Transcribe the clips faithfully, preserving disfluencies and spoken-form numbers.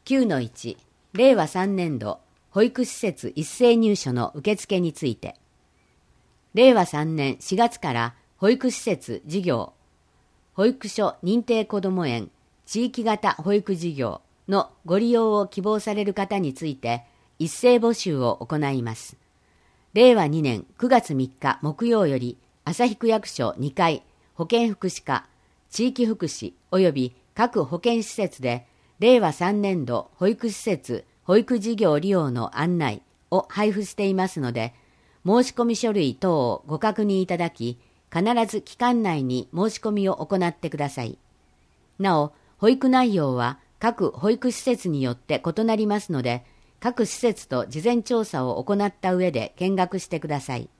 きゅうのいち、れいわさんねん度保育施設一斉入所の受付について、れいわさんねんしがつから保育施設事業、保育所認定こども園、地域型保育事業のご利用を希望される方について一斉募集を行います。れいわにねんくがつみっか木曜より旭区役所にかい保健福祉課、地域福祉及び各保健施設でれいわさんねん度保育施設保育事業利用の案内を配布していますので、申込書類等をご確認いただき、必ず期間内に申し込みを行ってください。なお、保育内容は各保育施設によって異なりますので、各施設と事前調査を行った上で見学してください。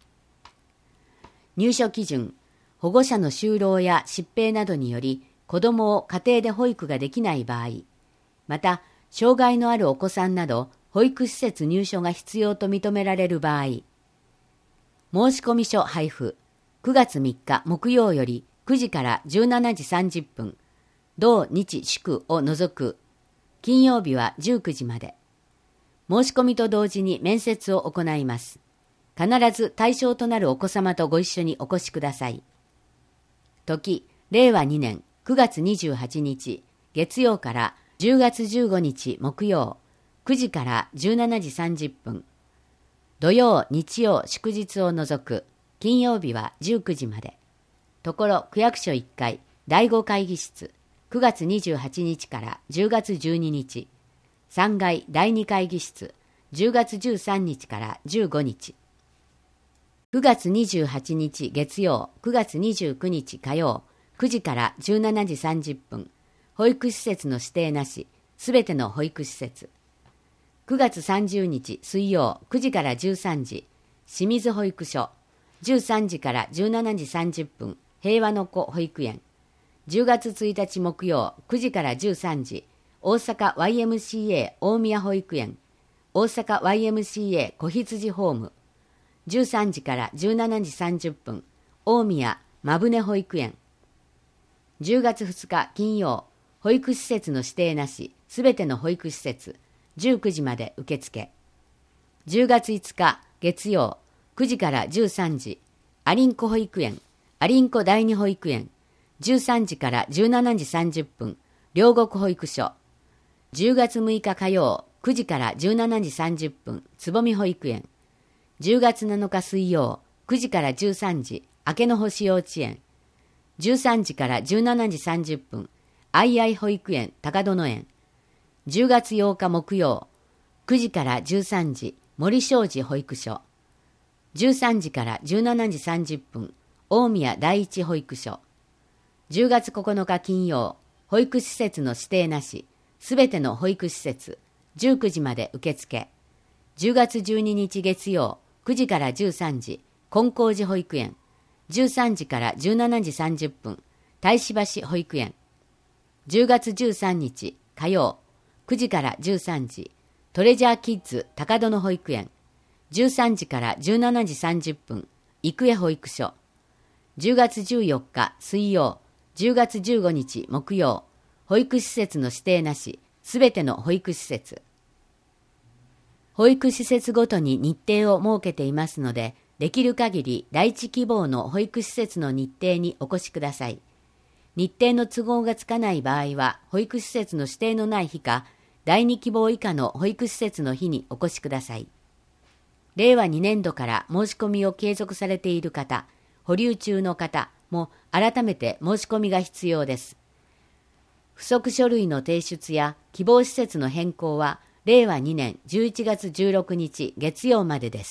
入所基準、保護者の就労や疾病などにより、子どもを家庭で保育ができない場合、また、障害のあるお子さんなど、保育施設入所が必要と認められる場合、申込書配布、くがつみっか木曜よりくじからじゅうしちじさんじゅっぷん、同日祝を除く、金曜日はじゅうくじまで。申し込みと同時に面接を行います。必ず対象となるお子様とご一緒にお越しください。時、れいわにねんくがつにじゅうはちにち月曜からじゅうがつじゅうごにち木曜、くじからじゅうしちじさんじゅっぷん、土曜、日曜、祝日を除く、金曜日はじゅうくじまで。ところ区役所いっかいだいご会議室、くがつにじゅうはちにちからじゅうがつじゅうににち、さんがいだいに会議室、じゅうがつじゅうさんにちからじゅうごにち、くがつにじゅうはちにち月曜、くがつにじゅうくにち火曜、くじからじゅうしちじさんじゅっぷん、保育施設の指定なし、すべての保育施設。くがつさんじゅうにち水曜、くじからじゅうさんじ、清水保育所、じゅうさんじからじゅうしちじさんじゅっぷん、平和の子保育園。じゅうがつついたち木曜、くじからじゅうさんじ、大阪 ワイエムシーエー 大宮保育園、大阪 ワイエムシーエー 子羊ホーム。じゅうさんじからじゅうしちじさんじゅっぷん、大宮まぶね保育園。じゅうがつふつか金曜、保育施設の指定なし、すべての保育施設、じゅうくじまで受付。じゅうがついつか月曜、くじからじゅうさんじ、ありんこ保育園、ありんこ第二保育園、じゅうさんじからじゅうしちじさんじゅっぷん、両国保育所。じゅうがつむいか火曜、くじからじゅうしちじさんじゅっぷん、つぼみ保育園。じゅうがつなのか水曜、くじからじゅうさんじ、明けの星幼稚園。じゅうさんじからじゅうしちじさんじゅっぷん、あいあい保育園高殿園。じゅうがつようか木曜、くじからじゅうさんじ、森正寺保育所。じゅうさんじからじゅうしちじさんじゅっぷん、大宮第一保育所。じゅうがつここのか金曜、保育施設の指定なし、すべての保育施設、じゅうくじまで受付。じゅうがつじゅうににち月曜、くじからじゅうさんじ、金光寺保育園。じゅうさんじからじゅうしちじさんじゅっぷん、太子橋保育園。じゅうがつじゅうさんにち火曜、くじからじゅうさんじ、トレジャーキッズ高殿保育園。じゅうさんじからじゅうしちじさんじゅっぷん、育英保育所。じゅうがつじゅうよっか水曜、じゅうがつじゅうごにち木曜、保育施設の指定なし、すべての保育施設。保育施設ごとに日程を設けていますので、できる限り第一希望の保育施設の日程にお越しください。日程の都合がつかない場合は、保育施設の指定のない日か、第二希望以下の保育施設の日にお越しください。れいわにねんどから申し込みを継続されている方、保留中の方も改めて申し込みが必要です。付則書類の提出や希望施設の変更は、れいわにねんじゅういちがつじゅうろくにち月曜までです。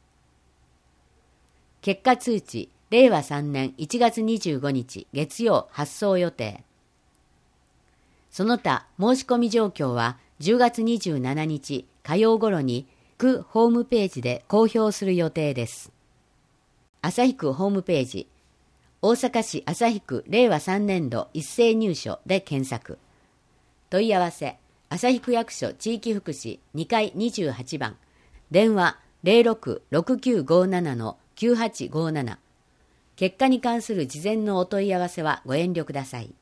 結果通知、れいわさんねんいちがつにじゅうごにち月曜発送予定。その他申し込み状況はじゅうがつにじゅうしちにち火曜頃に区ホームページで公表する予定です。旭区ホームページ、大阪市旭区れいわさんねんど一斉入所で検索。問い合わせ、旭区役所地域福祉にかいにじゅうはちばん、電話 ゼロろく ろくきゅうごなな きゅうはちごなな。結果に関する事前のお問い合わせはご遠慮ください。